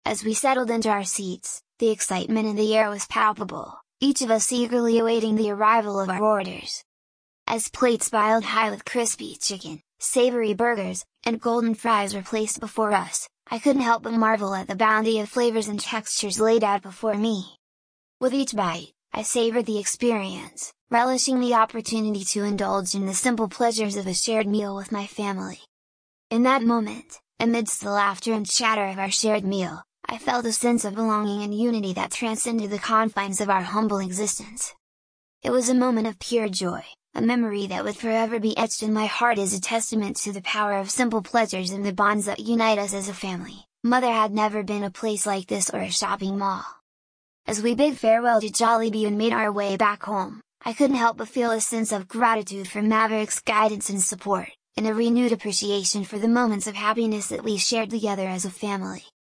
As we settled into our seats, the excitement in the air was palpable, each of us eagerly awaiting the arrival of our orders. As plates piled high with crispy chicken, savory burgers, and golden fries were placed before us, I couldn't help but marvel at the bounty of flavors and textures laid out before me. With each bite, I savored the experience, relishing the opportunity to indulge in the simple pleasures of a shared meal with my family. In that moment, amidst the laughter and chatter of our shared meal, I felt a sense of belonging and unity that transcended the confines of our humble existence. It was a moment of pure joy, a memory that would forever be etched in my heart as a testament to the power of simple pleasures and the bonds that unite us as a family. Mother had never been a place like this or a shopping mall. As we bid farewell to Jollibee and made our way back home, I couldn't help but feel a sense of gratitude for Maverick's guidance and support, and a renewed appreciation for the moments of happiness that we shared together as a family.